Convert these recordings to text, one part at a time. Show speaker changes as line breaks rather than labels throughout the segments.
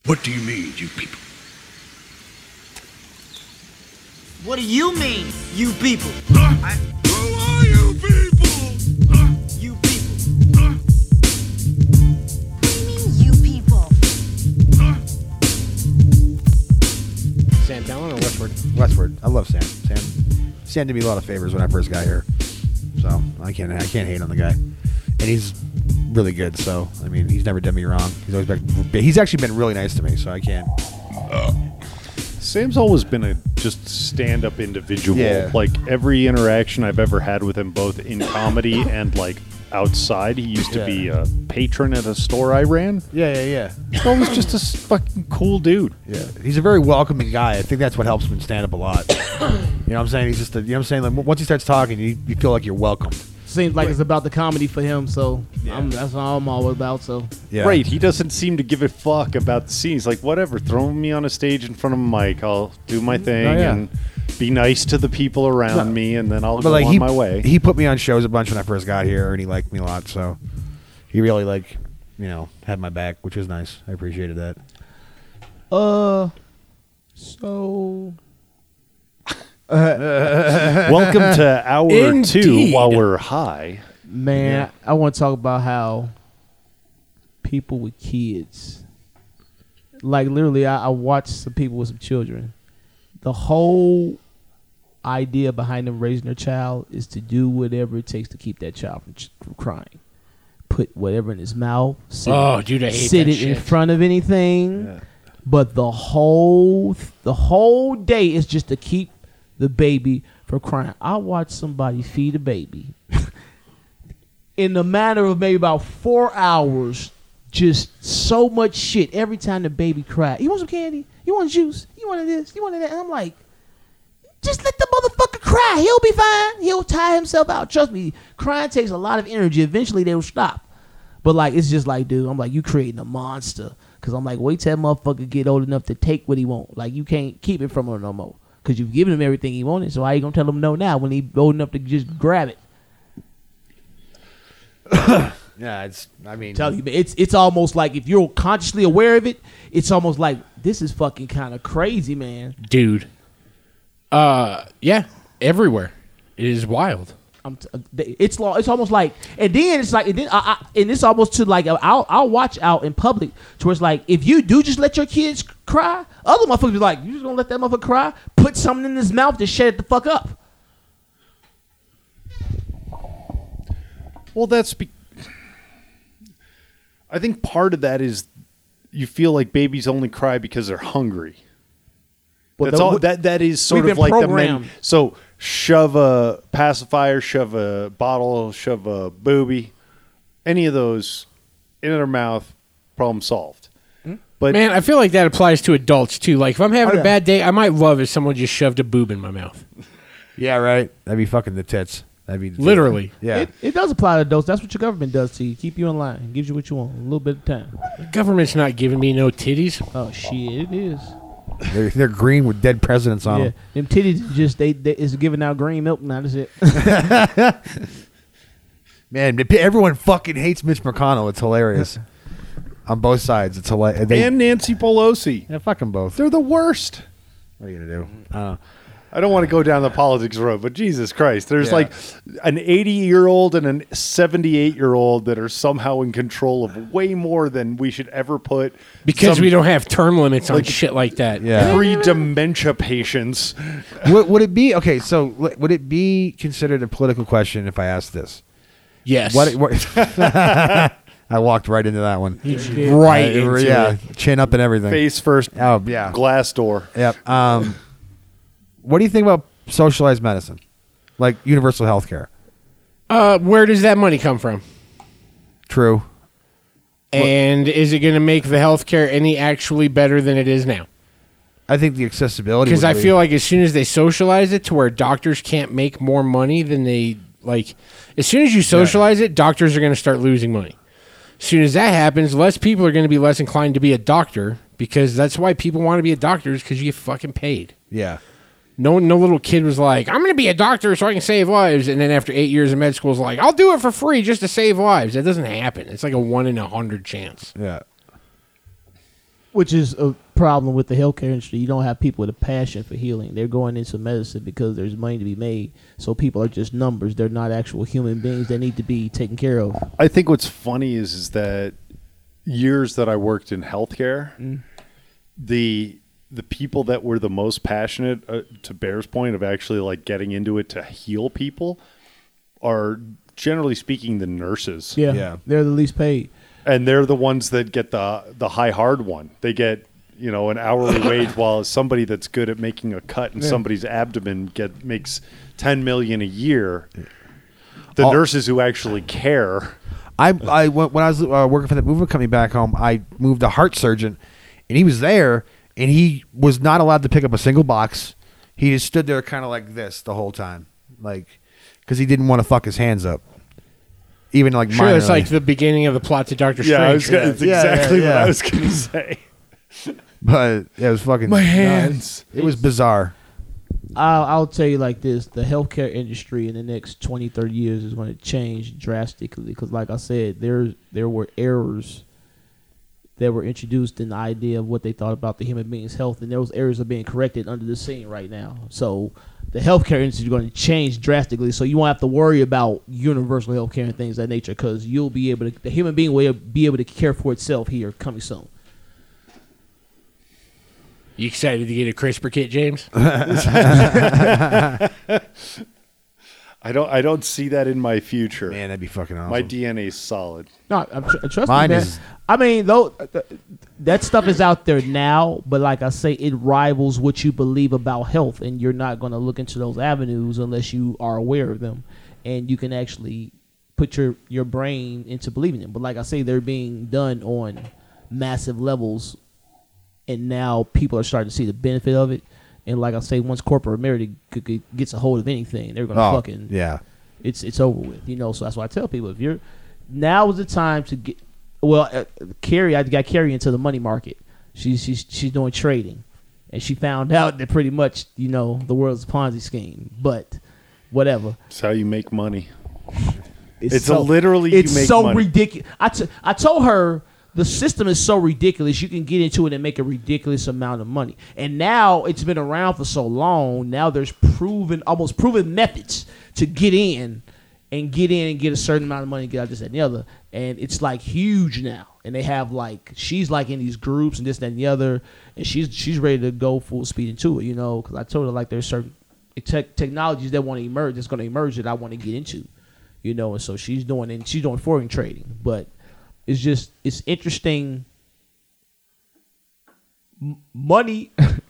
What do you mean, you people?
What do you mean, you people?
Who are you people?
You people.
You people.
Sam Dallin or Westward?
Westward. I love Sam. Sam did me a lot of favors when I first got here, so I can't hate on the guy, and he's really good. So I mean, he's never done me wrong. He's actually been really nice to me, so I can't.
Sam's always been a just stand-up individual.
Yeah.
Like every interaction I've ever had with him, both in comedy and like outside. He used to be a patron at a store I ran.
Yeah.
He's always just a fucking cool dude.
Yeah, he's a very welcoming guy. I think that's what helps him in stand-up a lot. You know what I'm saying? He's just, you know what I'm saying? Like once he starts talking, you feel like you're welcomed.
Seems like it's about the comedy for him, so that's what I'm all about. So
Right, he doesn't seem to give a fuck about the scene. He's like, whatever, throw me on a stage in front of a mic. I'll do my thing and be nice to the people around me, and then I'll go on my way.
He put me on shows a bunch when I first got here, and he liked me a lot. So he really had my back, which was nice. I appreciated that.
Welcome to hour 2 while we're high.
Man, I want to talk about how people with kids, like literally, I watch some people with some children. The whole idea behind them raising their child is to do whatever it takes to keep that child from crying. Put whatever in his mouth. Sit
I hate
it
that
in
shit.
front of anything.
Yeah.
But the whole day is just to keep the baby from crying. I watched somebody feed a baby in the matter of maybe about 4 hours. Just so much shit every time the baby cried. You want some candy? You want juice? You want this? You want that? And I'm like, just let the motherfucker cry. He'll be fine. He'll tire himself out. Trust me, crying takes a lot of energy. Eventually, they will stop. But like, it's just like, dude, I'm like, you creating a monster. Because I'm like, wait till that motherfucker get old enough to take what he want. Like, you can't keep it from him no more. Because you've given him everything he wanted. So how you going to tell him no now when he's old enough to just grab it?
Yeah,
Tell you, it's almost like if you're consciously aware of it, it's almost like this is fucking kind of crazy, man.
Dude. Yeah, everywhere. It is wild.
It's almost like, and then it's like, and it's almost to like, I'll watch out in public to where it's like, if you do just let your kids cry, other motherfuckers be like, you just gonna let that motherfucker cry? Put something in his mouth to shut it the fuck up.
Well, I think part of that is you feel like babies only cry because they're hungry.
Well,
That's all. That is sort of like
programmed.
So shove a pacifier, shove a bottle, shove a booby, any of those in their mouth, problem solved. But
Man, I feel like that applies to adults too. Like if I'm having a bad day, I might love if someone just shoved a boob in my mouth.
Yeah, right. That'd be fucking the tits. That'd be
Literally.
Yeah.
It does apply to adults. That's what your government does to you. Keep you in line. Gives you what you want. A little bit of time.
The government's not giving me no titties.
Oh shit, it is.
They're green with dead presidents on
Yeah,
them.
them titties just they is giving out green milk now. That's it.
Man, everyone fucking hates Mitch McConnell. It's hilarious. On both sides, it's hilarious.
and Nancy Pelosi,
Yeah, fuck them both.
they're the worst.
What are you gonna do?
I don't want to go down the politics road, but Jesus Christ, there's
Yeah.
like an 80-year-old and a 78-year-old that are somehow in control of way more than we should ever put.
Because
some
we don't have term limits on shit like that.
Yeah.
pre-dementia patients.
Would it be okay? So would it be considered a political question if I asked this?
Yes.
What I walked right into that one.
Right into
yeah,
it.
chin up and everything.
Face first,
Oh yeah.
glass door.
Yep. What do you think about socialized medicine, like universal health care?
Where does that money come from?
True.
And is it going to make the healthcare any actually better than it is now?
I think the accessibility.
Because
would
I
be-
feel like as soon as they socialize it to where doctors can't make more money than they like, as soon as you socialize it, doctors are going to start losing money. As soon as that happens, less people are going to be less inclined to be a doctor because that's why people want to be a doctor is because you get fucking paid.
Yeah.
No little kid was like, I'm going to be a doctor so I can save lives. And then after 8 years of med school is like, I'll do it for free just to save lives. That doesn't happen. It's like a 1 in 100 chance.
Yeah.
Which is a problem with the healthcare industry. You don't have people with a passion for healing. They're going into medicine because there's money to be made. So people are just numbers. They're not actual human beings that need to be taken care of.
I think what's funny is that years that I worked in healthcare, the people that were the most passionate, to Bear's point, of actually like getting into it to heal people are generally speaking the nurses.
Yeah. They're the least paid.
And they're the ones that get the high hard one. They get, an hourly wage, while somebody that's good at making a cut in somebody's abdomen makes $10 million a year. The nurses who actually care.
When I was working for that moving company back home, I moved a heart surgeon, and he was there, and he was not allowed to pick up a single box. He just stood there kind of like this the whole time, like, because he didn't want to fuck his hands up. Even like
sure,
minorly.
it's like the beginning of the plot to Doctor Strange.
It's exactly what I was going to say.
But it was fucking
my hands.
It was bizarre.
I'll tell you like this: the healthcare industry in the next 20, 30 years is going to change drastically. Because, like I said, there were errors that were introduced in the idea of what they thought about the human being's health, and those errors are being corrected under the scene right now. So the healthcare industry is going to change drastically. So you won't have to worry about universal healthcare and things of that nature, because you'll be able to. The human being will be able to care for itself here coming soon.
You excited to get a CRISPR kit, James?
I don't see that in my future.
Man, that'd be fucking awesome.
My DNA is solid.
No, trust
Mine
me, man.
is-
I mean, though, that stuff is out there now, but like I say, it rivals what you believe about health, and you're not going to look into those avenues unless you are aware of them, and you can actually put your brain into believing them. But like I say, they're being done on massive levels, and now people are starting to see the benefit of it. And like I say, once corporate America gets a hold of anything, they're going to fucking it's over with. So that's why I tell people, now is the time to get. Well, Carrie, I got Carrie into the money market. She's doing trading, and she found out that pretty much the world's a Ponzi scheme. But whatever.
It's how you make money.
It's
so
money. Ridiculous. I told her the system is so ridiculous. You can get into it and make a ridiculous amount of money. And now it's been around for so long. Now there's almost proven methods to get in and get a certain amount of money and get out this, that, and the other. And it's like huge now. And they have she's like in these groups and this, that, and the other. And she's ready to go full speed into it, because I told her there's certain technologies that want to emerge, that's going to emerge that I want to get into, And so she's doing foreign trading. But it's interesting. Money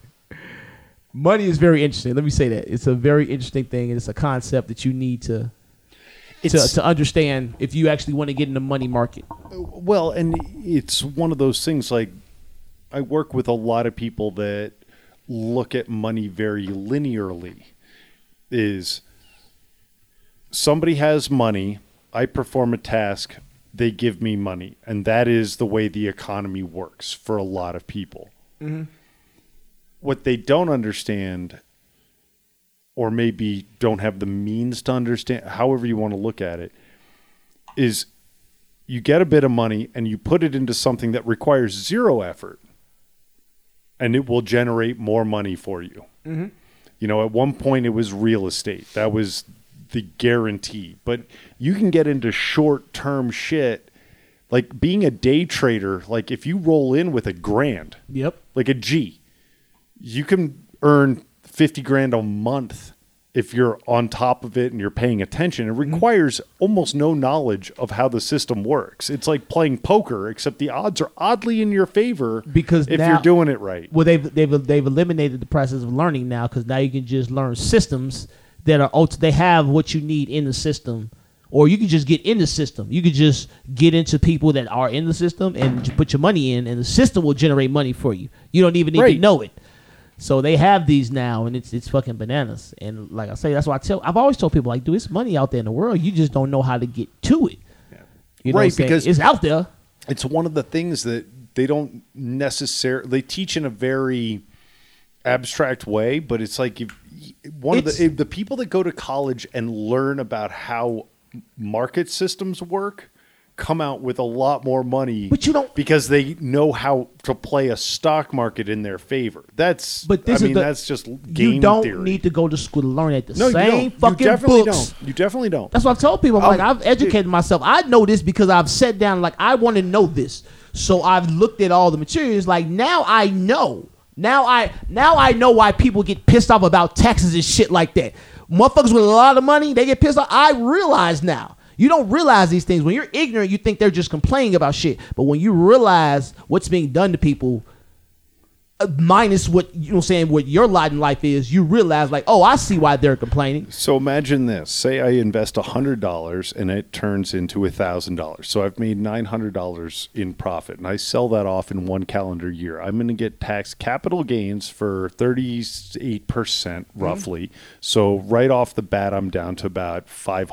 is very interesting. Let me say that. It's a very interesting thing, and it's a concept that you need to understand if you actually want to get in the money market.
Well, and it's one of those things, like, I work with a lot of people that look at money very linearly. Is somebody has money, I perform a task, they give me money. And that is the way the economy works for a lot of people. Mm-hmm. What they don't understand, or maybe don't have the means to understand, however you want to look at it, is you get a bit of money and you put it into something that requires zero effort, and it will generate more money for you. Mm-hmm. At one point it was real estate. That was the guarantee. But you can get into short-term shit, like being a day trader. Like if you roll in with $1,000,
yep,
like a G, you can earn $50,000 a month if you're on top of it and you're paying attention. It requires almost no knowledge of how the system works. It's like playing poker, except the odds are oddly in your favor
because
if you're doing it right.
Well, they've eliminated the process of learning now, because now you can just learn systems that they have what you need in the system, or you can just get in the system. You could just get into people that are in the system and put your money in, and the system will generate money for you. You don't even need to know it. So they have these now, and it's fucking bananas. And like I say, that's why I've always told people, like, dude, it's money out there in the world. You just don't know how to get to it. Yeah. You know, because it's out there.
It's one of the things that they don't necessarily, they teach in a very abstract way, but it's like if the people that go to college and learn about how market systems work come out with a lot more money,
But you don't-
because they know how to play a stock market in their favor. That's that's just game
you don't
theory.
need to go to school to learn at the
no,
same
you don't.
fucking
You definitely
books.
don't. You definitely don't.
That's what I've told people. I'm like, I've educated myself. I know this because I've sat down. Like, I want to know this, so I've looked at all the materials. Like, now I know. Now I know why people get pissed off about taxes and shit like that. Motherfuckers with a lot of money, they get pissed off. I realize now. You don't realize these things. When you're ignorant, you think they're just complaining about shit. But when you realize what's being done to people, minus what what your lot in life is, you realize like, oh, I see why they're complaining.
So imagine this. Say I invest $100 and it turns into $1,000. So I've made $900 in profit and I sell that off in one calendar year. I'm going to get taxed capital gains for 38% roughly. So right off the bat, I'm down to about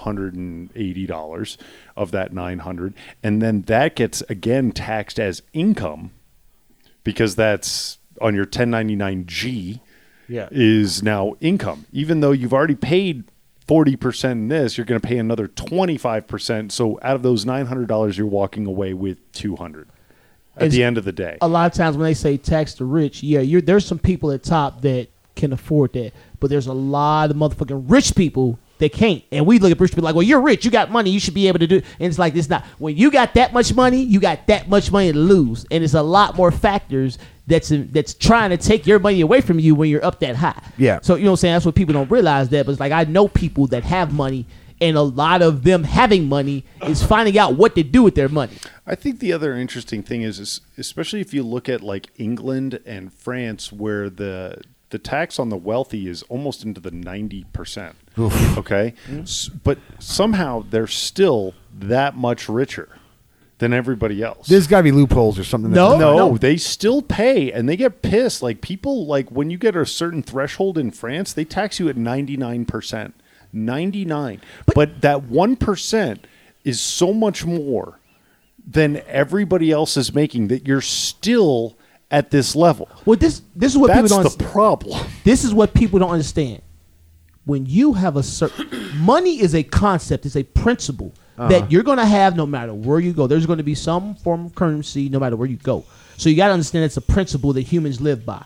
$580 of that $900. And then that gets again taxed as income because that's on your 1099-G.
Yeah.
Is now income. Even though you've already paid 40% in this, you're going to pay another 25%. So out of those $900, you're walking away with $200 at the end of the day.
A lot of times when they say tax the rich, there's some people at top that can afford that, but there's a lot of motherfucking rich people that can't. And we look at rich people like, well, you're rich, you got money, you should be able to do it. And it's like, this not. When you got that much money, you got that much money to lose. And it's a lot more factors that's trying to take your money away from you when you're up that high.
Yeah.
So, you know what I'm saying? That's what people don't realize that. But it's like, I know people that have money, and a lot of them having money is finding out what to do with their money.
I think the other interesting thing is especially if you look at like England and France, where the tax on the wealthy is almost into the 90%. Okay? But somehow they're still that much richer than everybody else.
There's got to be loopholes or something.
No, they still pay and they get pissed. Like people, like when you get a certain threshold in France, they tax you at 99%. 99. But that 1% is so much more than everybody else is making that you're still at this level.
Well, this is what people
That's
don't
the
understand.
problem.
This is what people don't understand. When you have a certain money is a concept, it's a principle that you're going to have no matter where you go. There's going to be some form of currency no matter where you go. So you got to understand it's a principle that humans live by.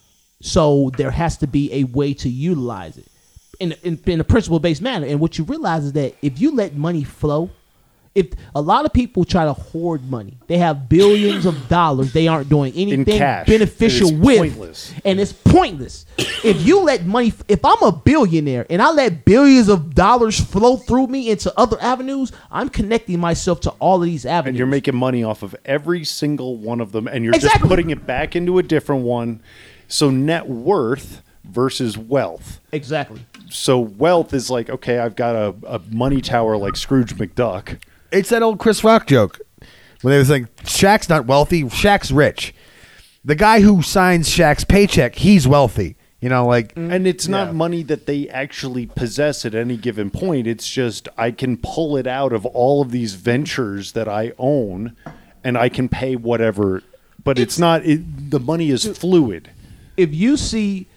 So there has to be a way to utilize it in a principle-based manner. And what you realize is that if you let money flow, if a lot of people try to hoard money, they have billions of dollars they aren't doing anything
cash.
beneficial
It is
with,
pointless.
and it's pointless. If you let money, if I'm a billionaire and I let billions of dollars flow through me into other avenues, I'm connecting myself to all of these avenues.
And you're making money off of every single one of them, and you're just
Exactly.
putting it back into a different one. So net worth versus wealth.
exactly.
So wealth is like, okay, I've got a money tower like Scrooge McDuck.
It's that old Chris Rock joke when they was like, Shaq's not wealthy, Shaq's rich. The guy who signs Shaq's paycheck, he's wealthy. You know, like,
And it's not money that they actually possess at any given point. It's just I can pull it out of all of these ventures that I own, and I can pay whatever. But it's not. The money is fluid.
If you see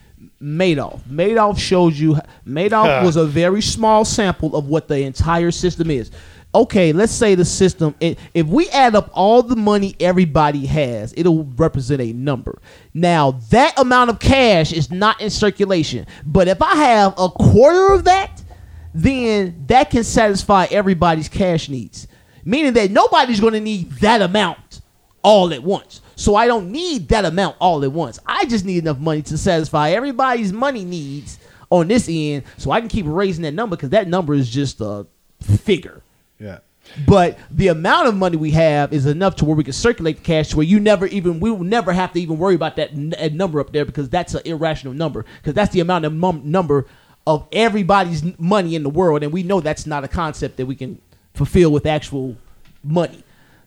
Madoff shows you. Madoff was a very small sample of what the entire system is. Okay, let's say the system, if we add up all the money everybody has, it'll represent a number. Now, that amount of cash is not in circulation. But if I have a quarter of that, then that can satisfy everybody's cash needs. Meaning that nobody's going to need that amount all at once. So I don't need that amount all at once. I just need enough money to satisfy everybody's money needs on this end, so I can keep raising that number, because that number is just a figure.
yeah.
But the amount of money we have is enough to where we can circulate the cash to where we will never have to even worry about that number up there, because that's an irrational number, because that's the amount of number of everybody's money in the world, and we know that's not a concept that we can fulfill with actual money.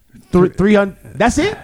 300. That's it.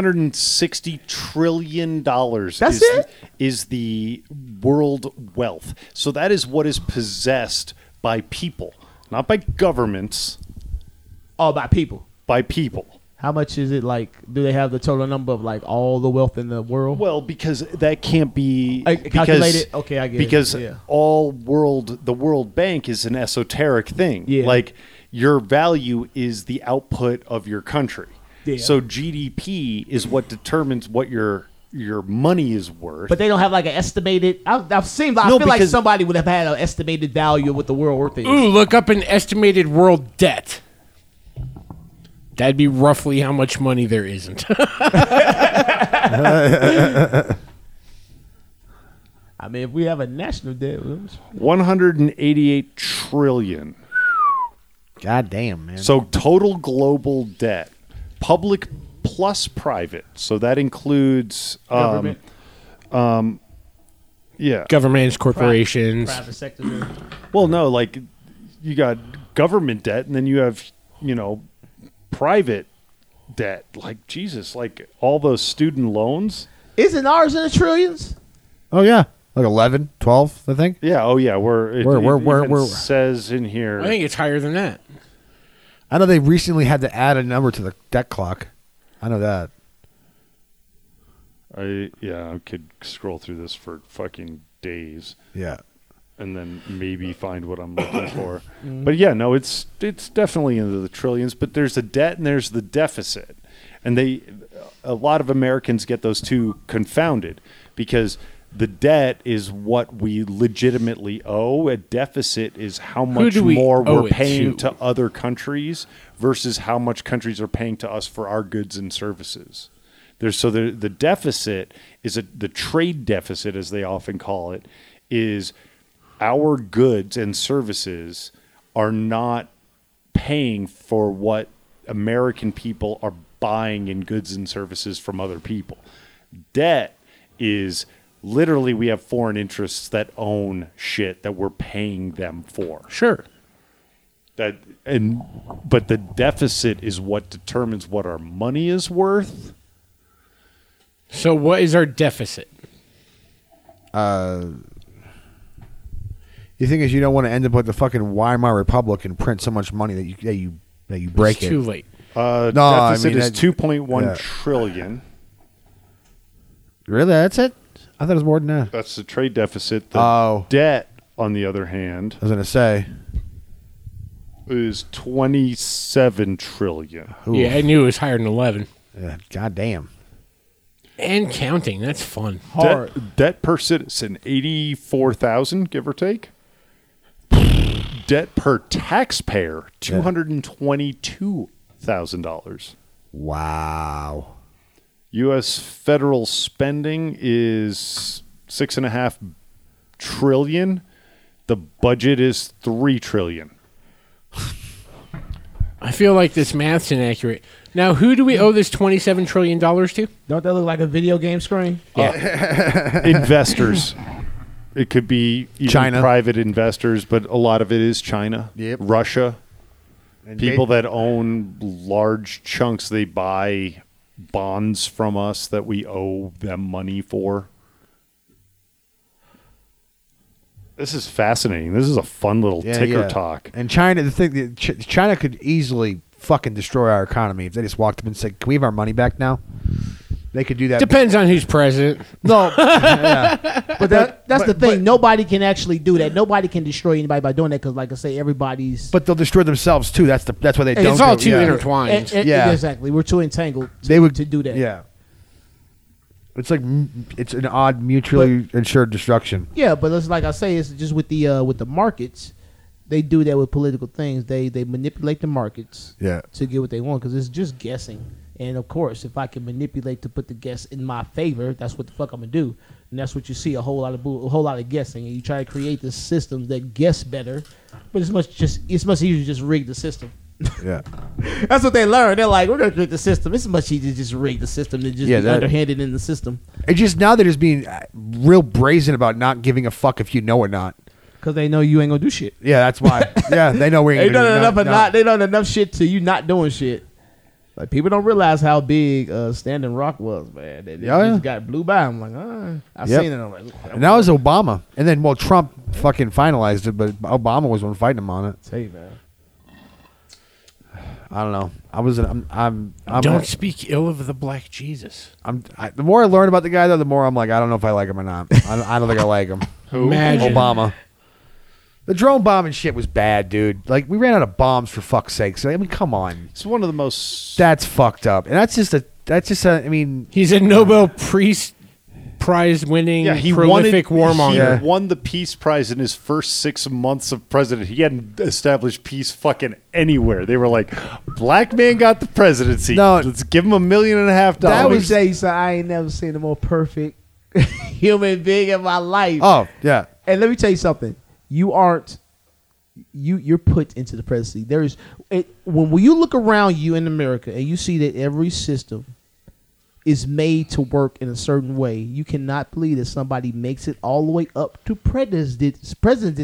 $360 trillion
That's it?
is the world wealth. So that is what is possessed by people, not by governments,
All by people.
by people.
How much is it? Like, do they have the total number of like all the wealth in the world?
Well, because that can't be
Calculated? Okay, I get it.
because
Yeah.
the World Bank is an esoteric thing.
Yeah.
Like your value is the output of your country.
Yeah.
So GDP is what determines what your money is worth.
But they don't have like an estimated. I feel like
because-
somebody would have had an estimated value of what the world worth is.
Ooh, look up an estimated world debt. That'd be roughly how much money there isn't.
I mean, if we have a national debt,
188 trillion.
God damn, man.
So total global debt, public plus private. So that includes
government,
yeah.
Governments, corporations.
private sector.
Well, no, like you got government debt, and then you have private debt. Like Jesus, like all those student loans.
Isn't ours in the trillions?
oh yeah, like 11, 12, I think.
Yeah. Oh yeah. It
We're-
says in here.
I think it's higher than that.
I know they recently had to add a number to the debt clock. I know that.
I could scroll through this for fucking days.
Yeah.
And then maybe find what I'm looking for. But yeah, no, it's definitely into the trillions. But there's the debt and there's the deficit, and a lot of Americans get those two confounded because the debt is what we legitimately owe. A deficit is how much
do we
more
owe
we're
it
paying
to?
to other countries versus how much countries are paying to us for our goods and services. The deficit is the trade deficit, as they often call it, is our goods and services are not paying for what American people are buying in goods and services from other people. Debt is literally we have foreign interests that own shit that we're paying them for.
Sure.
But the deficit is what determines what our money is worth.
So what is our deficit?
The thing is, you don't want to end up like the fucking Weimar Republic and print so much money that you break
It's
it.
too late.
Deficit is
that-
2.1
yeah.
trillion.
Really? That's it? I thought it was more than that.
That's the trade deficit. The
Oh.
debt, on the other hand,
I was gonna say.
is 27 trillion.
Oof.
Yeah, I knew it was higher than 11.
Yeah, God damn.
And counting. That's fun.
Hard.
Debt per citizen, 84,000, give or take. Debt per taxpayer, $222,000.
Wow.
U.S. federal spending is $6.5 trillion. The budget is $3 trillion.
I feel like this math's inaccurate. Now, who do we owe this $27 trillion to?
Don't that look like a video game screen?
Investors. It could be even
China.
private investors, but a lot of it is China,
Yep.
Russia.
And
People that own large chunks, they buy bonds from us that we owe them money for. This is fascinating. This is a fun little ticker talk.
And China, the thing, China could easily fucking destroy our economy if they just walked up and said, "Can we have our money back now?" They could do that.
Depends on who's president.
No,
But that's the thing. Nobody can actually do that. Nobody can destroy anybody by doing that because, like I say, everybody's.
but they'll destroy themselves too. That's why they don't.
It's all
do-
too
yeah.
intertwined.
Yeah.
Exactly. We're too entangled
They would
to do that.
Yeah. It's like it's an odd mutually insured destruction.
Yeah, but it's like I say, it's just with the markets. They do that with political things. They manipulate the markets
Yeah.
to get what they want because it's just guessing. And of course, if I can manipulate to put the guess in my favor, that's what the fuck I'm gonna do. And that's what you see a whole lot of guessing. And you try to create the systems that guess better, but it's much easier to just rig the system.
Yeah.
That's what they learned. They're like, we're gonna create the system. It's much easier to just rig the system than just
Yeah,
be
that-
underhanded in the system
It's just now they're just being real brazen about not giving a fuck if you know or not.
because they know you ain't gonna do shit.
Yeah, that's why. Yeah, they know we
They
ain't
done
gonna do
enough they done enough shit to you not doing shit. Like people don't realize how big Standing Rock was, man. They
Yeah,
just got blew by. I'm like, I've
Yep.
seen it. I'm like,
And that was Obama. And then, well, Trump fucking finalized it, but Obama was the one fighting him on it.
tell you, man.
I don't know. I'm
Don't speak ill of the Black Jesus.
the more I learn about the guy, though, the more I'm like, I don't know if I like him or not. I don't think I like him.
Imagine.
Obama. The drone bombing shit was bad, dude. Like, we ran out of bombs for fuck's sake. So, I mean, come on.
It's one of the most.
That's fucked up. And I mean,
He's a Nobel Prize winning
He
prolific warmonger.
He won the Peace Prize in his first 6 months of president. He hadn't established peace fucking anywhere. They were like, black man got the presidency.
No.
Let's give him $1.5 million.
That would say so. I ain't never seen a more perfect human being in my life.
oh, yeah.
And let me tell you something. You're put into the presidency. When you look around you in America and you see that every system is made to work in a certain way, you cannot believe that somebody makes it all the way up to presidency
President.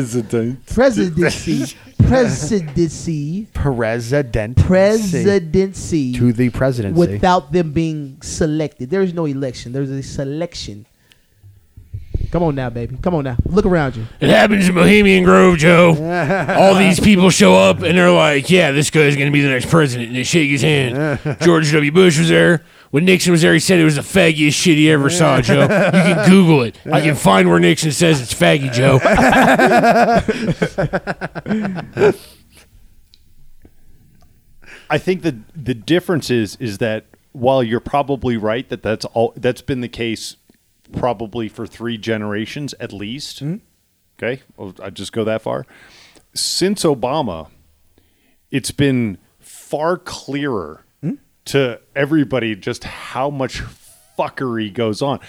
To the presidency.
without them being selected. There is no election. There's a selection. Come on now, baby. Come on now. Look around you.
It happens in Bohemian Grove, Joe. All these people show up and they're like, yeah, this guy's going to be the next president. And they shake his hand. George W. Bush was there. When Nixon was there, he said it was the faggiest shit he ever saw, Joe. You can Google it. I can find where Nixon says it's faggy, Joe.
I think the difference is that while you're probably right that's been the case probably for 3 generations at least. Okay, I'll just go that far. Since Obama, it's been far clearer to everybody just how much fuckery goes on.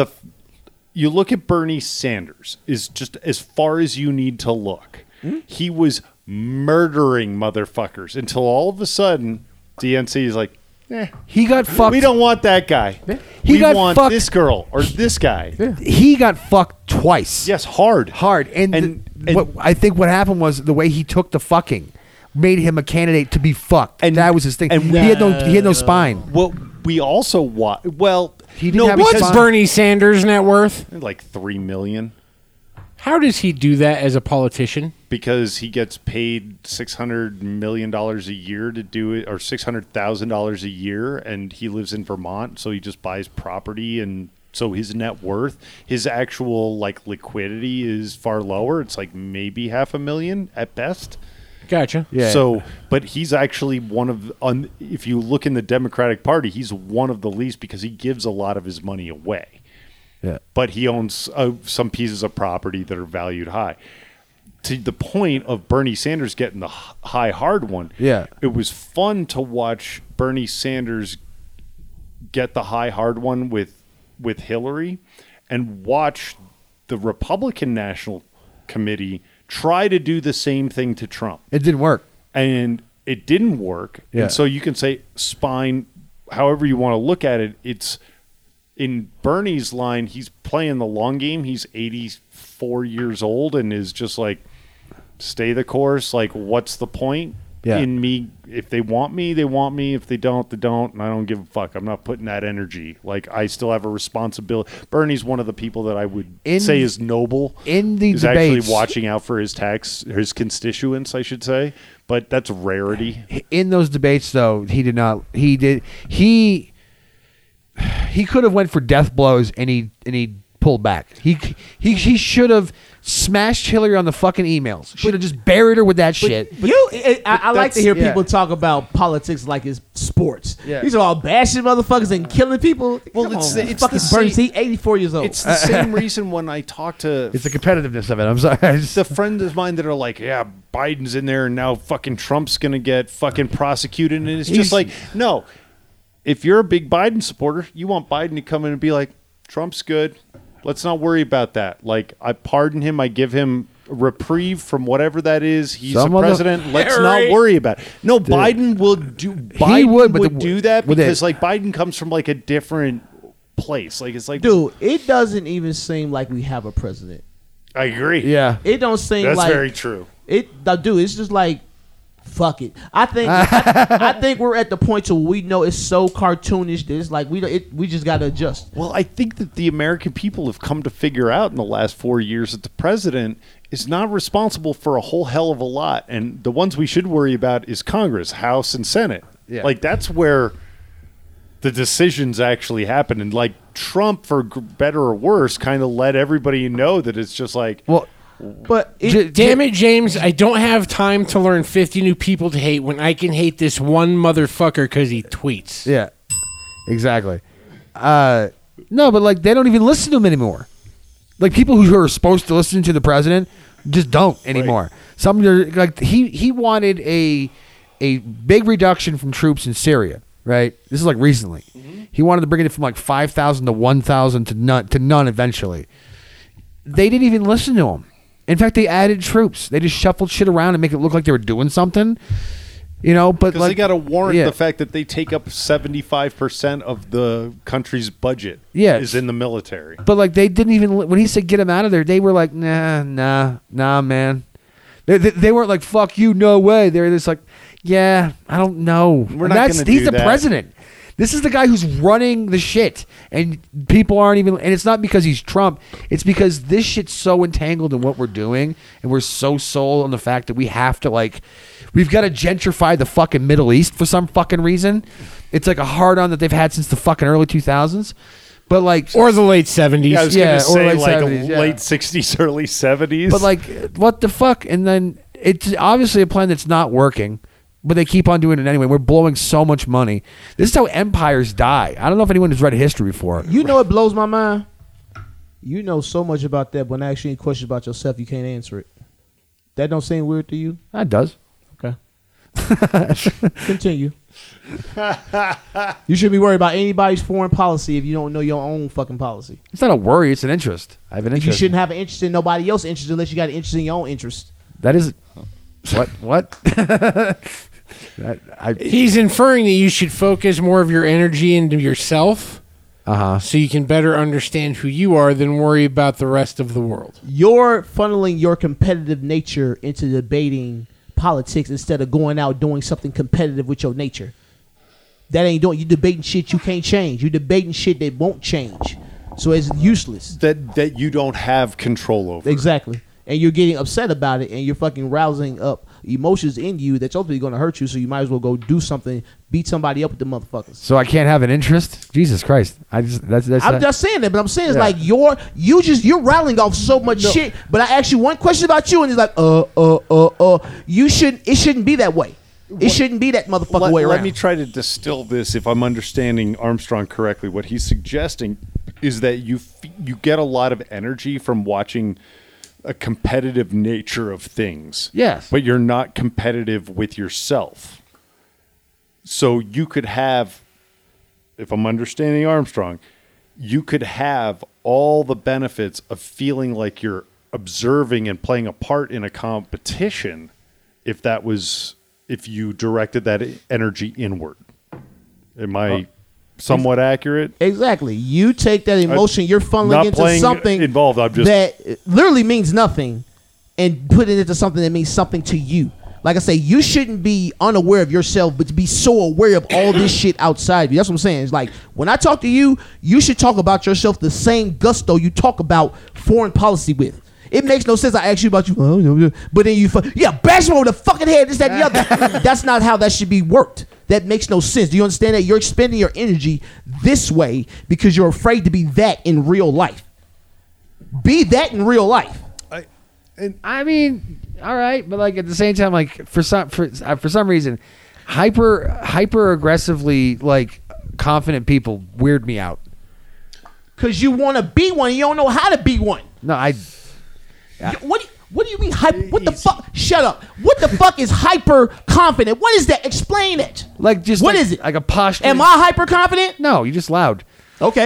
You look at Bernie Sanders is just as far as you need to look. He was murdering motherfuckers until all of a sudden DNC is like,
he got fucked.
we don't want that guy.
He
we
got
want
fucked.
this girl or this guy.
He got fucked twice.
Yes, hard.
And I think what happened was the way he took the fucking made him a candidate to be fucked.
And
that was his thing.
and
he had no spine.
Well, we also
He didn't have a
What's
spine.
Bernie Sanders' net worth?
like $3 million
How does he do that as a politician?
because he gets paid $600 million a year to do it, or $600,000 a year, and he lives in Vermont, so he just buys property, and so his net worth, his actual like liquidity is far lower. It's like maybe $500,000 at best.
Gotcha.
Yeah.
So, but he's actually one of, if you look in the Democratic Party, he's one of the least because he gives a lot of his money away.
Yeah.
But he owns some pieces of property that are valued high. To the point of Bernie Sanders getting the high hard one.
Yeah.
It was fun to watch Bernie Sanders get the high hard one with Hillary, and watch the Republican National Committee try to do the same thing to Trump.
It didn't work.
And it didn't work.
Yeah.
And so you can say spine, however you want to look at it. It's in Bernie's line, he's playing the long game. He's 84 years old and is just like, stay the course. Like, what's the point in me? If they want me, they want me. If they don't, they don't. And I don't give a fuck. I'm not putting that energy. Like, I still have a responsibility. Bernie's one of the people that I would say is noble.
In the
He's
debates,
actually watching out for his constituents, I should say. But that's rarity.
in those debates, though, he did not. He could have went for death blows, and he pulled back. He should have smashed Hillary on the fucking emails. Should have just buried her with that shit.
I like to hear
yeah.
people talk about politics like it's sports.
Yeah.
These are all bashing motherfuckers and killing people.
Well,
Come
it's
on,
the
fucking
same-
Bernie. He's 84 years old.
It's the same reason when I talk to
It's the competitiveness of it. I'm sorry.
the friends of mine that are like, yeah, Biden's in there and now fucking Trump's going to get fucking prosecuted. And it's just like, no. If you're a big Biden supporter, you want Biden to come in and be like, Trump's good. Let's not worry about that. Like, I pardon him. I give him a reprieve from whatever that is. He's
Some
a
of the-
president. Let's not worry about it. No, Biden will do. Biden would do that because like Biden comes from like a different place. Like it's like,
Dude, it doesn't even seem like we have a president.
I agree.
Yeah.
It don't seem
That's
like
very true.
Dude, it's just like, fuck it. I think we're at the point where we know it's so cartoonish that it's like we just got to adjust.
Well, I think that the American people have come to figure out in the last 4 years that the president is not responsible for a whole hell of a lot. And the ones we should worry about is Congress, House, and Senate.
Yeah.
Like, that's where the decisions actually happen. And, like, Trump, for better or worse, kind of let everybody know that it's just like,
Well,
But it,
Damn it, James! I don't have time to learn 50 new people to hate when I can hate this one motherfucker because he tweets.
Yeah, exactly. No, but like they don't even listen to him anymore. Like people who are supposed to listen to the president just don't anymore. Some like he wanted a big reduction from troops in Syria. Right, this is like recently. He wanted to bring it from like 5,000 to 1,000 to none eventually. They didn't even listen to him. In fact, they added troops. They just shuffled shit around and make it look like they were doing something. You know, but
Because
like,
they got to warrant
yeah.
the fact that they take up 75% of the country's budget.
Yeah.
Is in the military.
But like they didn't even when he said get him out of there, they were like nah, man. They weren't like fuck you, no way. They're just like yeah, I don't know.
We're not gonna
he's
do
the
that.
president. This is the guy who's running the shit, and people aren't even. And it's not because he's Trump. It's because this shit's so entangled in what we're doing, and we're so sold on the fact that we have to we've got to gentrify the fucking Middle East for some fucking reason. It's like a hard on that they've had since the fucking early 2000s. But like,
Or the late 70s.
Yeah, I was
Yeah,
going
or
to say
late
like
70s, yeah.
late 60s, early 70s.
but like, what the fuck? And then it's obviously a plan that's not working. But they keep on doing it anyway. We're blowing so much money. This is how empires die. I don't know if anyone has read history before.
you know, it blows my mind. You know so much about that. When I ask you any questions about yourself, you can't answer it. That don't seem weird to you?
That does.
Okay. Continue. You shouldn't be worried about anybody's foreign policy if you don't know your own fucking policy.
It's not a worry. It's an interest. I have an interest.
You shouldn't have an interest in nobody else's interest unless you got an interest in your own interest.
That is. What?
He's inferring that you should focus more of your energy into yourself so you can better understand who you are than worry about the rest of the world.
You're funneling your competitive nature into debating politics instead of going out doing something competitive with your nature. That ain't doing. You debating shit you can't change. You debating shit that won't change. So it's useless.
that you don't have control over.
Exactly. And you're getting upset about it, and you're fucking rousing up emotions in you that's ultimately going to hurt you. So you might as well go do something, beat somebody up with the motherfuckers.
So I can't have an interest? Jesus Christ! I'm
just saying that, but I'm saying it's
Yeah.
like you're rattling off so much shit. But I asked you one question about you, and it's like, it shouldn't be that way. It shouldn't be that motherfucking way around.
Let me try to distill this. If I'm understanding Armstrong correctly, what he's suggesting is that you get a lot of energy from watching a competitive nature of things.
Yes.
But you're not competitive with yourself. So you could have, if I'm understanding Armstrong, you could have all the benefits of feeling like you're observing and playing a part in a competition if you directed that energy inward. Am I somewhat accurate?
Exactly. You take that emotion you're funneling
Not
into
playing
something
involved, I'm just-
that literally means nothing, and put it into something that means something to you. Like I say, you shouldn't be unaware of yourself, but to be so aware of all this shit outside of you. That's what I'm saying. It's like when I talk to you, you should talk about yourself the same gusto you talk about foreign policy with. It makes no sense. I ask you about you, but then bash me over the fucking head, this, that, and the other. That's not how that should be worked. That makes no sense. Do you understand that? You're expending your energy this way because you're afraid to be that in real life. Be that in real life.
I mean, all right, but like at the same time, like for some reason, hyper aggressively like confident people weird me out.
Because you want to be one, you don't know how to be one.
No,
What do you mean hyper? What the fuck? Shut up. What the fuck is hyper confident? What is that? Explain it.
like just
What
like,
is it?
like a posture.
Am I hyper confident?
No, you're just loud.
Okay.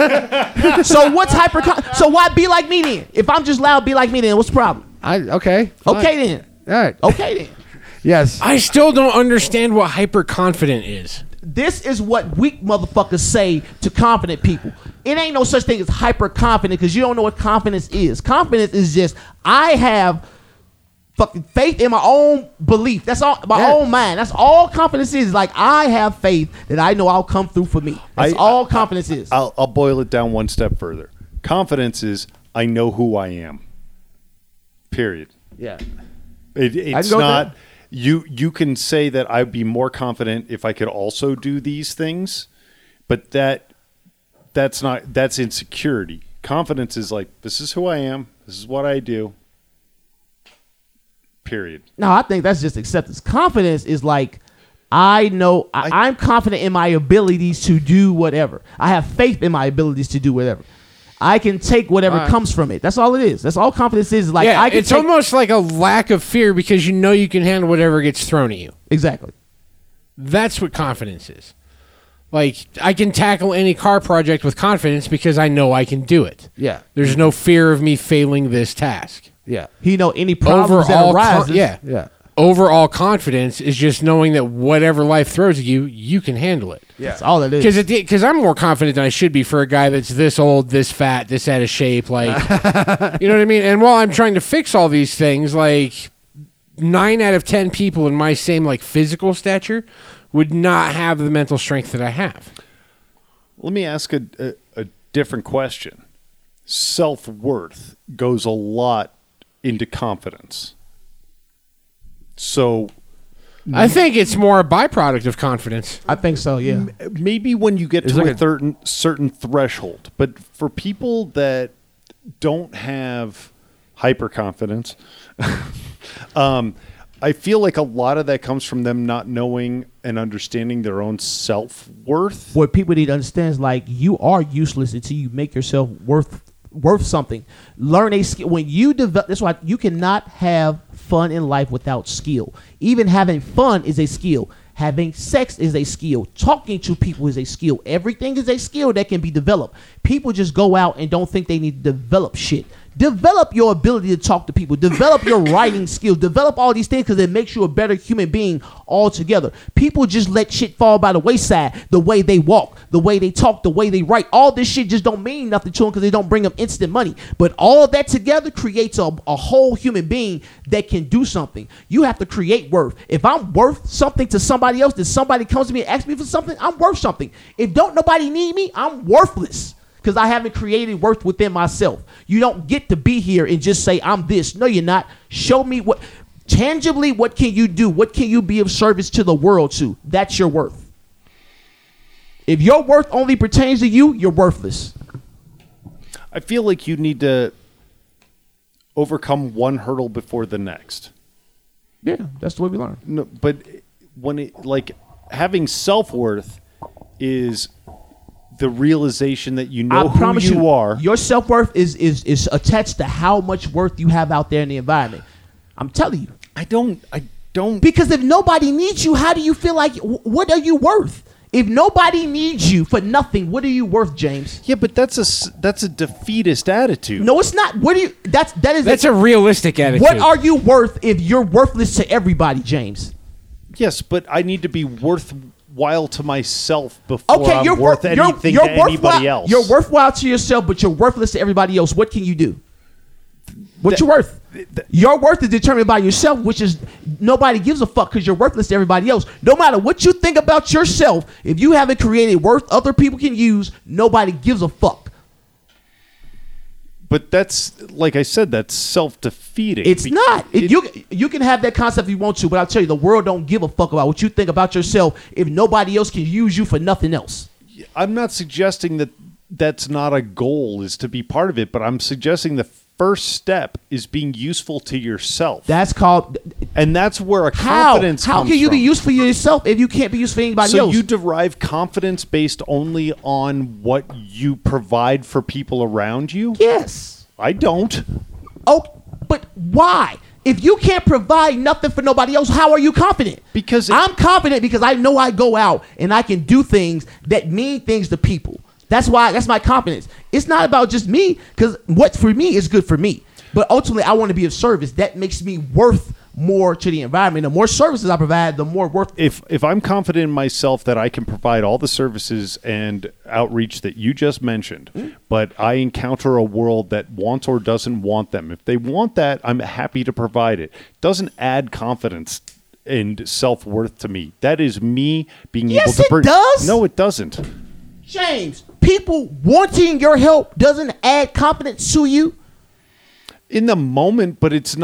So what's so why be like me then? If I'm just loud, be like me then. What's the problem?
Okay. Fine.
Okay then.
All right.
Okay then.
Yes.
I still don't understand what hyper confident is.
This is what weak motherfuckers say to confident people. It ain't no such thing as hyper confident because you don't know what confidence is. Confidence is just I have fucking faith in my own belief. That's all, my own mind. That's all confidence is. Like I have faith that I know I'll come through for me. That's all confidence is.
I'll boil it down one step further. Confidence is I know who I am. Period.
Yeah.
It's
go with
not.
that.
You can say that I'd be more confident if I could also do these things, but that's insecurity. Confidence is like, this is who I am, this is what I do, Period.
No, I think that's just acceptance. Confidence is like, I know I'm confident in my abilities to do whatever. I have faith in my abilities to do whatever. I can take whatever comes from it. That's all it is. That's all confidence is. Like, I can
it's almost like a lack of fear because you know you can handle whatever gets thrown at you.
Exactly.
That's what confidence is. Like, I can tackle any car project with confidence because I know I can do it.
Yeah.
There's no fear of me failing this task.
Yeah. He know any problems that arise.
Yeah. Overall confidence is just knowing that whatever life throws at you, you can handle it.
Yeah. That's all it is.
Because I'm more confident than I should be for a guy that's this old, this fat, this out of shape. Like, you know what I mean? And while I'm trying to fix all these things, like 9 out of 10 people in my same like physical stature would not have the mental strength that I have.
Let me ask a different question. Self-worth goes a lot into confidence. So
I think it's more a byproduct of confidence.
I think so, yeah.
maybe when you get
It's
to
like
a certain threshold, but for people that don't have hyper confidence, I feel like a lot of that comes from them not knowing and understanding their own self-worth.
What people need to understand is, like, you are useless until you make yourself worth something. Learn a skill. When you develop, that's why you cannot have fun in life without skill. Even having fun is a skill. Having sex is a skill. Talking to people is a skill. Everything is a skill that can be developed. People just go out and don't think they need to develop shit. Develop your ability to talk to people. Develop your writing skills. Develop all these things because it makes you a better human being altogether. People just let shit fall by the wayside. The way they walk, the way they talk, the way they write. All this shit just don't mean nothing to them because they don't bring them instant money. But all that together creates a whole human being that can do something. You have to create worth. If I'm worth something to somebody else, then somebody comes to me and asks me for something, I'm worth something. If don't nobody need me, I'm worthless. Because I haven't created worth within myself. You don't get to be here and just say, I'm this. No, you're not. Show me what, tangibly, what can you do? What can you be of service to the world to? That's your worth. If your worth only pertains to you, you're worthless.
I feel like you need to overcome one hurdle before the next.
Yeah, that's the way we learn.
No, but when it, like, having self-worth is the realization that you know
I promise
who you are.
Your self-worth is attached to how much worth you have out there in the environment. I'm telling you.
I don't.
Because if nobody needs you, how do you feel like, what are you worth? If nobody needs you for nothing, what are you worth, James?
Yeah, but that's a defeatist attitude.
No, it's not. What do you? That's
a realistic attitude.
What are you worth if you're worthless to everybody, James?
Yes, but I need to be worthwhile to myself before I'm
you're
worth anything to anybody else.
You're worthwhile to yourself, but you're worthless to everybody else. What can you do? What's your worth? Your worth is determined by yourself, which is nobody gives a fuck because you're worthless to everybody else. No matter what you think about yourself, if you haven't created worth other people can use, nobody gives a fuck.
But that's, like I said, that's self-defeating.
It's not. You can have that concept if you want to, but I'll tell you, the world don't give a fuck about what you think about yourself if nobody else can use you for nothing else.
I'm not suggesting that that's not a goal, is to be part of it, but I'm suggesting the first step is being useful to yourself.
That's called...
And that's where a confidence
How
comes
can you
from.
be useful to yourself if you can't be useful for anybody else?
So you derive confidence based only on what you provide for people around you?
Yes.
I don't.
Oh, but why? If you can't provide nothing for nobody else, how are you confident?
Because
I'm confident because I know I go out and I can do things that mean things to people. That's my confidence. It's not about just me, because what's for me is good for me. But ultimately, I want to be of service. That makes me worth more to the environment. The more services I provide, the more worth.
If I'm confident in myself that I can provide all the services and outreach that you just mentioned, but I encounter a world that wants or doesn't want them, if they want that, I'm happy to provide it. Doesn't add confidence and self-worth to me. That is me being able to...
Yes, it does.
No, it doesn't.
James, people wanting your help doesn't add confidence to you.
In the moment, but it's not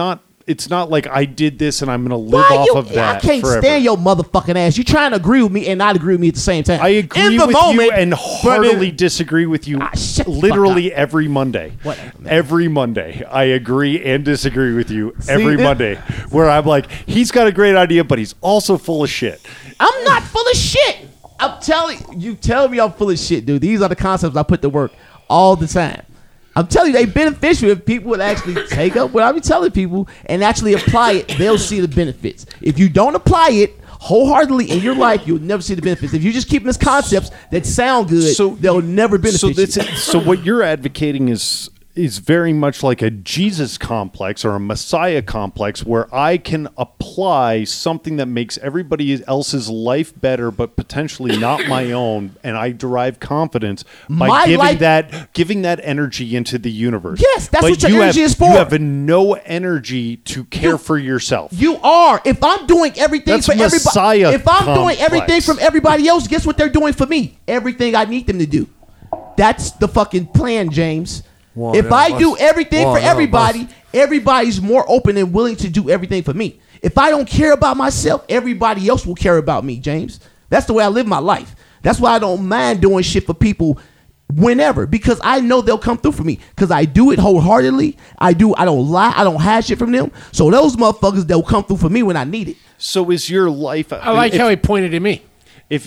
it's not like I did this and I'm going to live
Why
off
you,
of that
I can't
forever.
stand your motherfucking ass. You trying to agree with me and not agree with me at the same time.
I agree
In the
with
moment,
you and
but
heartily disagree with you
shut the fuck
literally every Monday.
Whatever, man.
Every Monday. I agree and disagree with you every
this-
Monday. Where I'm like, he's got a great idea, but he's also full of shit.
I'm not full of shit. I'm telling you, tell me I'm full of shit, dude. These are the concepts I put to work all the time. I'm telling you, they beneficial if people would actually take up what I be telling people and actually apply it. They'll see the benefits. If you don't apply it wholeheartedly in your life, you'll never see the benefits. If you just keep concepts that sound good, they'll never benefit you.
So what you're advocating is very much like a Jesus complex or a Messiah complex where I can apply something that makes everybody else's life better but potentially not my own, and I derive confidence by giving that energy into the universe.
Yes, that's what your energy is for.
You have no energy to care for yourself.
You are. If I'm doing everything
That's
for everybody,
Messiah
if I'm doing
complex.
everything from everybody else, guess what they're doing for me? Everything I need them to do. That's the fucking plan, James. If I do everything for everybody, everybody's more open and willing to do everything for me. If I don't care about myself, everybody else will care about me, James. That's the way I live my life. That's why I don't mind doing shit for people whenever, because I know they'll come through for me because I do it wholeheartedly. I don't lie. I don't hide shit from them. So those motherfuckers, they'll come through for me when I need it.
So is your life...
I like how he pointed at me.
If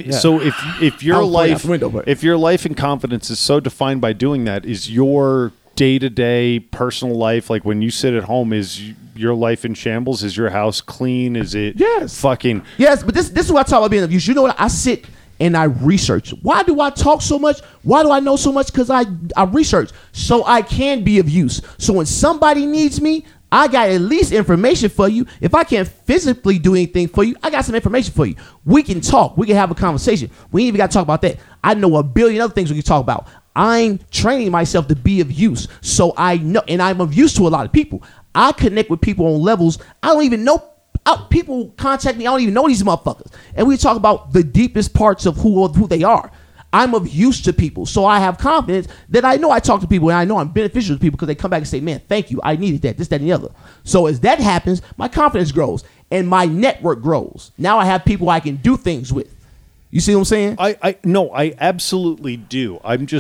your
I was pointing out the window,
life if your life and confidence is so defined by doing that, is your day-to-day personal life, like when you sit at home, is your life in shambles? Is your house clean? Is it fucking...
Yes, but this is what I talk about being of use. You know what? I sit and I research. Why do I talk so much? Why do I know so much? Because I research so I can be of use. So when somebody needs me, I got at least information for you. If I can't physically do anything for you, I got some information for you. We can talk. We can have a conversation. We ain't even got to talk about that. I know a billion other things we can talk about. I'm training myself to be of use. So I know, and I'm of use to a lot of people. I connect with people on levels I don't even know. People contact me. I don't even know these motherfuckers. And we talk about the deepest parts of who they are. I'm of use to people. So I have confidence that I know I talk to people and I know I'm beneficial to people because they come back and say, man, thank you. I needed that, this, that, and the other. So as that happens, my confidence grows and my network grows. Now I have people I can do things with. You see what I'm saying?
I absolutely do.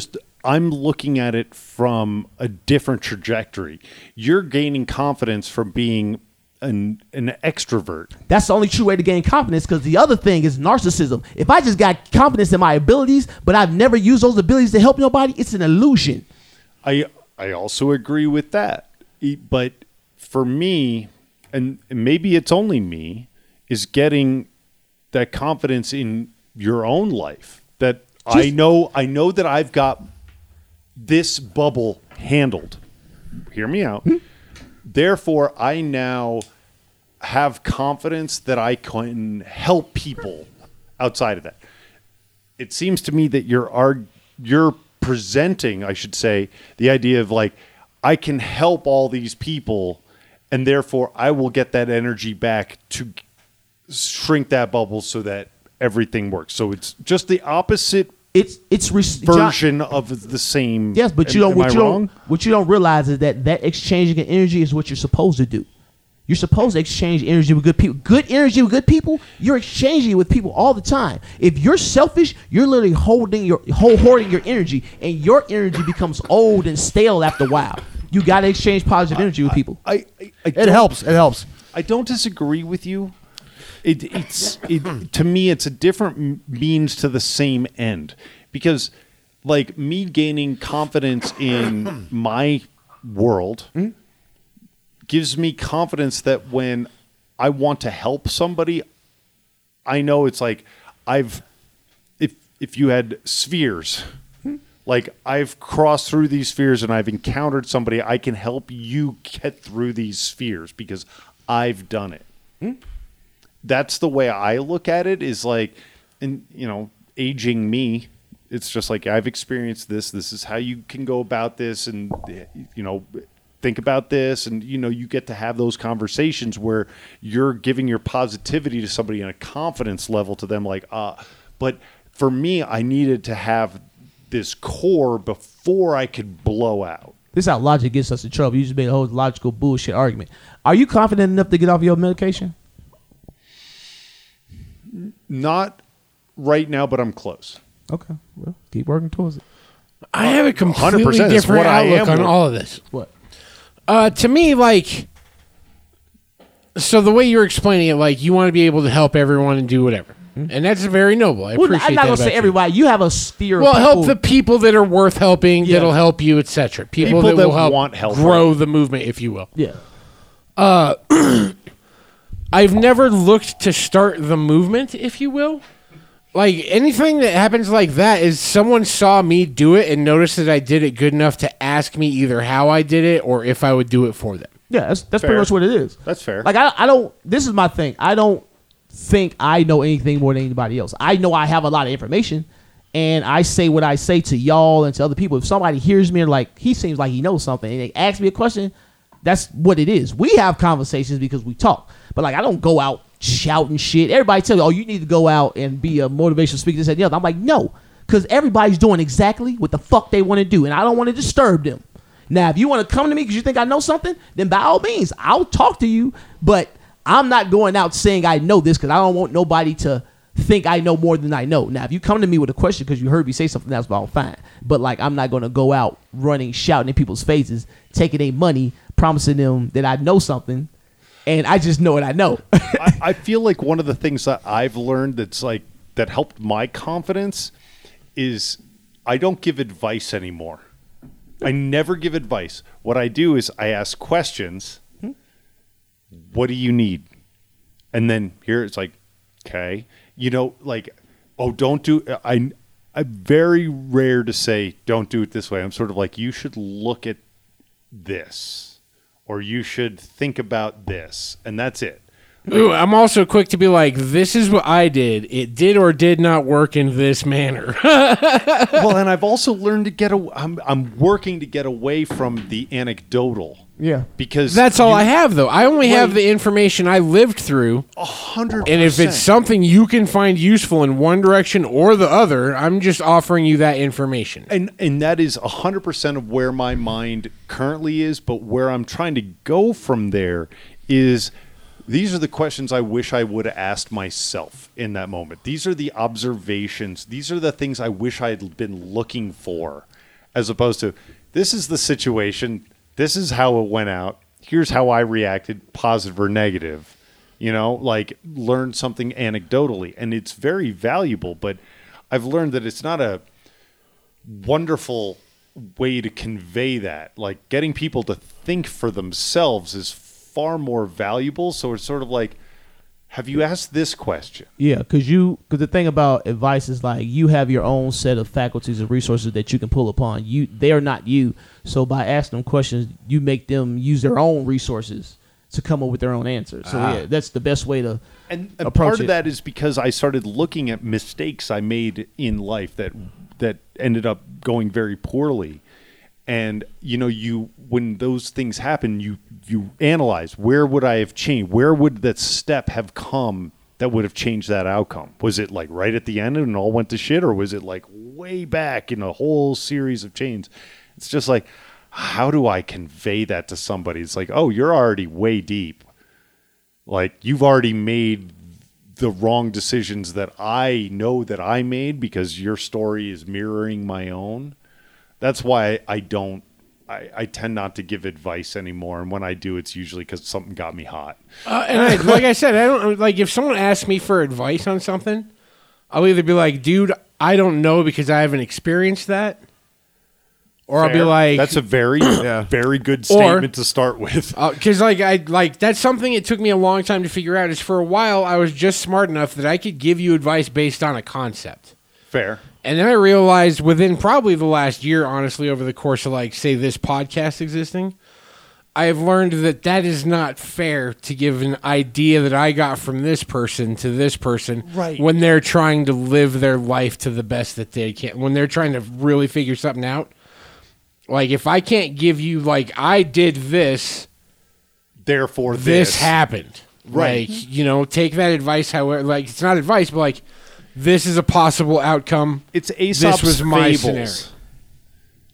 I'm looking at it from a different trajectory. You're gaining confidence from being an extrovert.
That's the only true way to gain confidence, because the other thing is narcissism. If I just got confidence in my abilities, but I've never used those abilities to help nobody, it's an illusion.
I also agree with that. But for me, and maybe it's only me, is getting that confidence in your own life. That I know that I've got this bubble handled. Hear me out. Therefore, I now have confidence that I can help people outside of that. It seems to me that you're presenting, I should say, the idea of like, I can help all these people, and therefore I will get that energy back to shrink that bubble so that everything works. So it's just the opposite.
It's
version of the same.
Yes, but what you don't realize is that exchanging of energy is what you're supposed to do. You're supposed to exchange energy with good people. Good energy with good people, you're exchanging it with people all the time. If you're selfish, you're literally hoarding your energy, and your energy becomes old and stale after a while. You got to exchange positive energy with people.
It helps.
I don't disagree with you. To me, it's a different means to the same end, because like me gaining confidence in my world gives me confidence that when I want to help somebody, I know it's like if you had spheres, like I've crossed through these spheres and I've encountered somebody, I can help you get through these spheres because I've done it. That's the way I look at it, is like, and aging me, it's just like, I've experienced this. This is how you can go about this, and think about this, and you get to have those conversations where you're giving your positivity to somebody and a confidence level to them, like, but for me, I needed to have this core before I could blow out.
This is how logic gets us in trouble. You just made a whole logical bullshit argument. Are you confident enough to get off your medication?
Not right now, but I'm close.
Okay. Well, keep working towards it.
I have a completely
100% is
different
what I
outlook
am
on
with.
all of this.
What?
To me, like, so the way you're explaining it, like, you want to be able to help everyone and do whatever. And that's very noble. I
Well,
appreciate
I'm not
that
going to say
about you.
everybody. You have a sphere
Well,
of
help
people.
the people that are worth helping,
Yeah.
that'll help you, etc. People
People
that will
that
help
want help.
grow the movement, if you will.
Yeah.
I've never looked to start the movement, if you will. Like, anything that happens like that is someone saw me do it and noticed that I did it good enough to ask me either how I did it or if I would do it for them.
Yeah, that's pretty
Fair.
much what it is.
That's fair.
Like, I don't, this is my thing. I don't think I know anything more than anybody else. I know I have a lot of information, and I say what I say to y'all and to other people. If somebody hears me and, like, he seems like he knows something, and they ask me a question, that's what it is. We have conversations because we talk. But, like, I don't go out shouting shit. Everybody tell you, oh, you need to go out and be a motivational speaker, this and the other. I'm like, no, because everybody's doing exactly what the fuck they want to do, and I don't want to disturb them. Now, if you want to come to me because you think I know something, then by all means, I'll talk to you, but I'm not going out saying I know this because I don't want nobody to think I know more than I know. Now, if you come to me with a question because you heard me say something, that's all fine. But, like, I'm not going to go out running, shouting in people's faces, taking their money, promising them that I know something, and I just know what I know.
I feel like one of the things that I've learned that's like that helped my confidence is I don't give advice anymore. I never give advice. What I do is I ask questions. What do you need? And then here it's like, okay, you know, like, oh, don't do. I'm very rare to say don't do it this way. I'm sort of like, you should look at this, or you should think about this, and that's it.
Ooh, I'm also quick to be like, this is what I did. It did or did not work in this manner.
Well, and I've also learned to I'm working to get away from the anecdotal.
Yeah.
Because
That's all I have, though. I only have
Right.
the information I lived through.
100%.
And if it's something you can find useful in one direction or the other, I'm just offering you that information.
and that is 100% of where my mind currently is, but where I'm trying to go from there is these are the questions I wish I would have asked myself in that moment. These are the observations. These are the things I wish I had been looking for, as opposed to this is the situation. This is how it went out. Here's how I reacted, positive or negative. You know, like learn something anecdotally. And it's very valuable, but I've learned that it's not a wonderful way to convey that. Like getting people to think for themselves is far more valuable. So it's sort of like, have you asked this question?
Yeah, because the thing about advice is like you have your own set of faculties and resources that you can pull upon. They are not you. So by asking them questions, you make them use their own resources to come up with their own answers. So yeah, that's the best way to
And
approach
part of
it.
that is because I started looking at mistakes I made in life that ended up going very poorly. And you know, when those things happen, you analyze, where would I have changed? Where would that step have come that would have changed that outcome? Was it like right at the end and it all went to shit, or was it like way back in a whole series of chains? It's just like, how do I convey that to somebody? It's like, oh, you're already way deep. Like you've already made the wrong decisions that I know that I made because your story is mirroring my own. That's why I tend not to give advice anymore. And when I do, it's usually because something got me hot.
Like I said, I don't like if someone asks me for advice on something, I'll either be like, dude, I don't know because I haven't experienced that. Or I'll be
Fair.
like,
that's a very, very good statement to start with.
because that's something it took me a long time to figure out. Is for a while I was just smart enough that I could give you advice based on a concept.
Fair.
And then I realized within probably the last year, honestly, over the course of like, say, this podcast existing, I have learned that is not fair to give an idea that I got from this person to this person
Right.
when they're trying to live their life to the best that they can. When they're trying to really figure something out. Like, if I can't give you, like, I did this,
Therefore,
this happened.
Right.
Like, you know, take that advice, however, like, it's not advice, but like, this is a possible outcome.
It's Aesop's
This was my
fables.
scenario.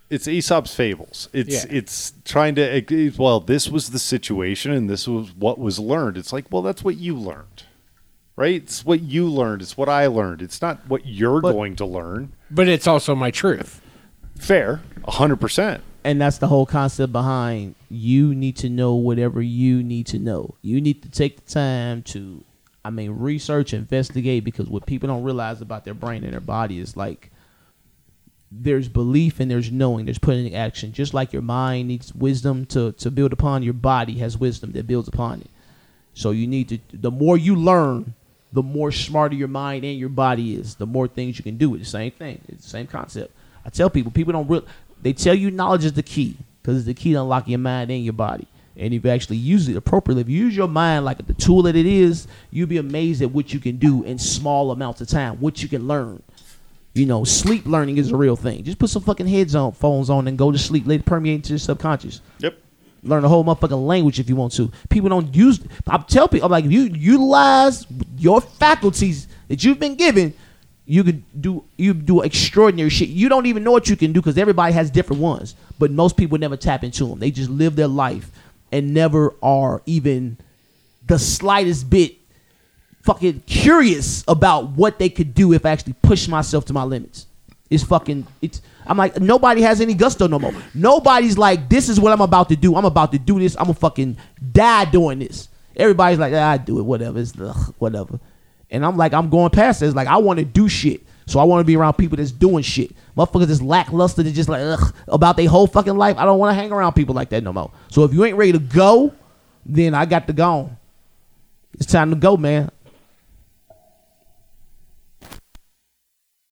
It's Aesop's fables.
Yeah.
It's trying to, well, this was the situation and this was what was learned. It's like, well, that's what you learned, right? It's what you learned. It's what I learned. It's not what you're going to learn.
But it's also my truth.
Fair, 100%.
And that's the whole concept behind you need to know whatever you need to know. You need to take the time to, research, investigate, because what people don't realize about their brain and their body is like there's belief and there's knowing, there's putting in action. Just like your mind needs wisdom to build upon, your body has wisdom that builds upon it. So you need to, the more you learn, the more smarter your mind and your body is, the more things you can do. It's the same thing. It's the same concept. I tell people don't they tell you knowledge is the key because it's the key to unlock your mind and your body. And if you actually use it appropriately, if you use your mind like the tool that it is, you'll be amazed at what you can do in small amounts of time, what you can learn. Sleep learning is a real thing. Just put some fucking phones on and go to sleep. Let it permeate into your subconscious.
Yep.
Learn the whole motherfucking language if you want to. People don't use. I tell people, I'm like, if you utilize your faculties that you've been given, you do extraordinary shit. You don't even know what you can do because everybody has different ones. But most people never tap into them. They just live their life and never are even the slightest bit fucking curious about what they could do if I actually push myself to my limits. I'm like, nobody has any gusto no more. Nobody's like, this is what I'm about to do. I'm about to do this. I'm gonna fucking die doing this. Everybody's like, I do it, whatever. It's whatever. And I'm like, I'm going past this. Like, I want to do shit. So I want to be around people that's doing shit. Motherfuckers that's lackluster, that's just like, about their whole fucking life. I don't want to hang around people like that no more. So if you ain't ready to go, then I got to go. It's time to go, man.